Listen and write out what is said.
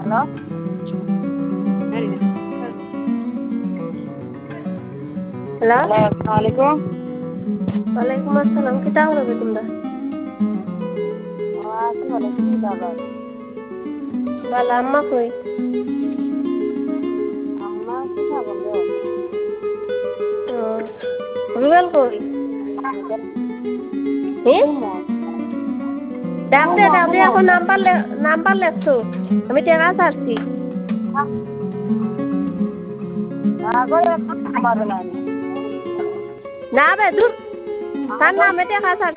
Hello hello hello আসসালামু আলাইকুম। ওয়ালাইকুম আসসালাম কিতা করবে তোমরা আছি ভালো, তুমি দাদা? ভালো আম্মা কই আম্মা কি না বন্ধ? ও রুবেল কই হে ডাক দে এখন নাম্বার লেখছো আমি টেকা ছাড়ছি আগরে আমার না না বে দূর তার নামে টেকা ছাড়ছি